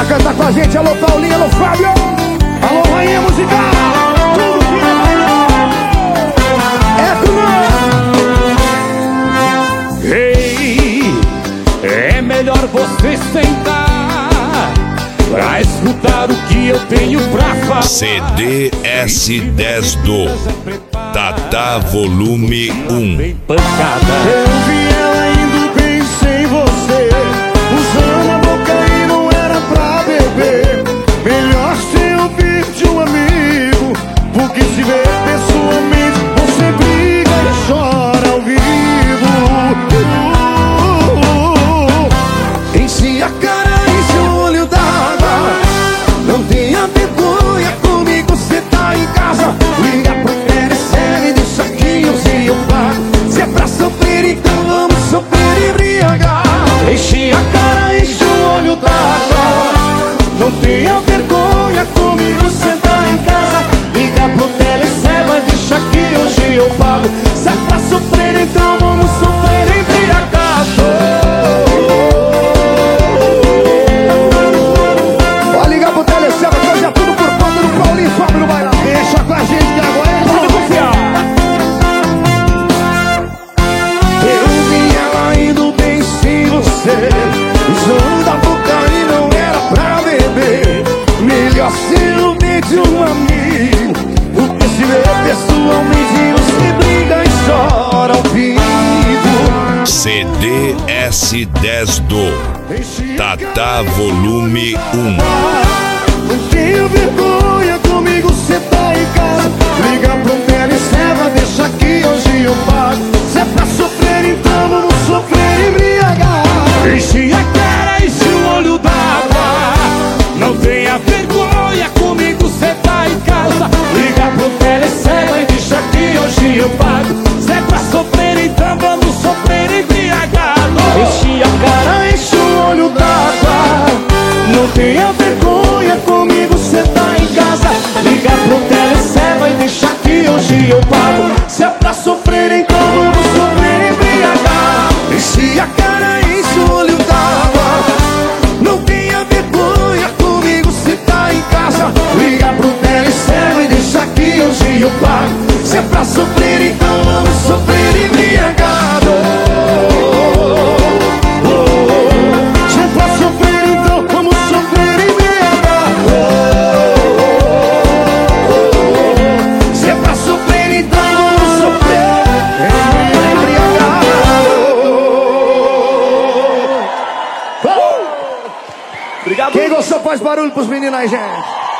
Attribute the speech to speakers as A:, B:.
A: pra cantar com a gente. Alô Paulinho, alô Fábio, alô Rainha Musical. Tudo que é com nós.
B: Ei, é melhor você sentar pra escutar o que eu tenho pra falar.
C: CD S10 do Tata Volume 1.
B: Bem pancada.
A: Eu vi ela indo bem sem você, usando a boca e não era pra beber. Melhor se ouvir de um amigo, porque se vê pessoalmente você briga e chora ao vivo. Enche a cara, enche o olho d'água. Não tenha vergonha comigo, cê tá em casa. Liga pro TLC e deixa que hoje eu pago. Se é pra sofrer, então vamos sofrer e embriagar. Enche a cara, enche o olho d'água. Não tenha vergonha comigo, cê tá em casa. Liga pro TLC, mas deixa que hoje eu pago. Se é pra sofrer, então vamos sofrer embriagado. Ó, liga pro TLC, vai fazer tudo por conta do Paulinho e Fábio no bailão. Deixa com a gente que agora é tudo confiar. Eu vi ela indo bem sem você, usando a boca e não era pra beber. Melhor ser o bem de um amigo, porque se vê pessoalmente você briga e chora ao vivo.
C: CD S10 do Tata Volume 1.
A: Não tenho vergonha comigo, cê tá em casa. Liga pro TLC, vai deixa que hoje eu pago. Se é pra sofrer, então vamos sofrer embriagar.
B: Enche a cara, enche o olho d'água. Não tenha vergonha comigo, cê tá em casa. Liga pro TLC e deixa que hoje eu pago. Se é pra sofrer, então vamos sofrer embriagado.
A: Enche a cara, enche o olho d'água. Não tenha vergonha comigo, cê tá em casa. Liga pro TLC, vai deixar que hoje eu pago. Se é pra sofrer, então vamos sofrer embriagado. Enche a cara, enche o olho d'água. Não tenha vergonha comigo, cê tá em casa. Liga pro TLC, vai deixar que hoje eu pago. Se é pra sofrer, então vamos sofrer embriagado. Se é pra sofrer, então vamos sofrer embriagado. Se é pra sofrer, então vamos sofrer embriagado.
B: Obrigado.
A: Quem gostou faz barulho pros meninos aí, gente.